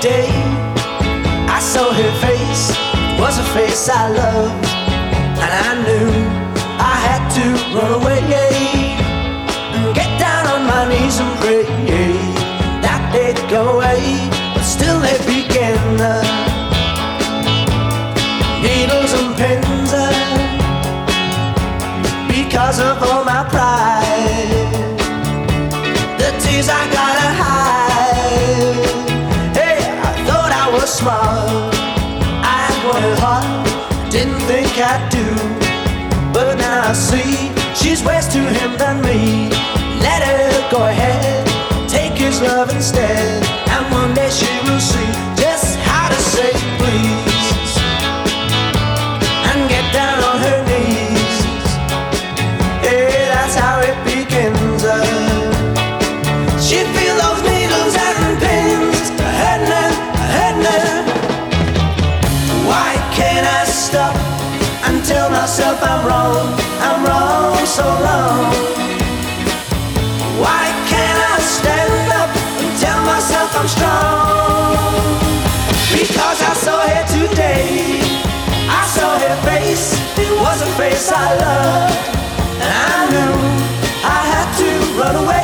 today. I saw her face, it was a face I loved, and I knew I had to run away and get down on my knees and pray that they'd go away, but still they began. Needles and pins, because of all my pride, the tears I gotta hide. Hey, I thought I was smart, I had wanted hard, didn't think I'd do, but now I see she's worse to him than me. Let her go ahead, take his love instead, and one day she will see just how to say please and get down on her knees. Yeah, that's how it begins. She feel those needles and pins hurting her. Why can't I stop and tell myself I'm wrong so long? Why can't I stand up and tell myself I'm strong? Because I saw her today, I saw her face, it was a face I loved, and I knew I had to run away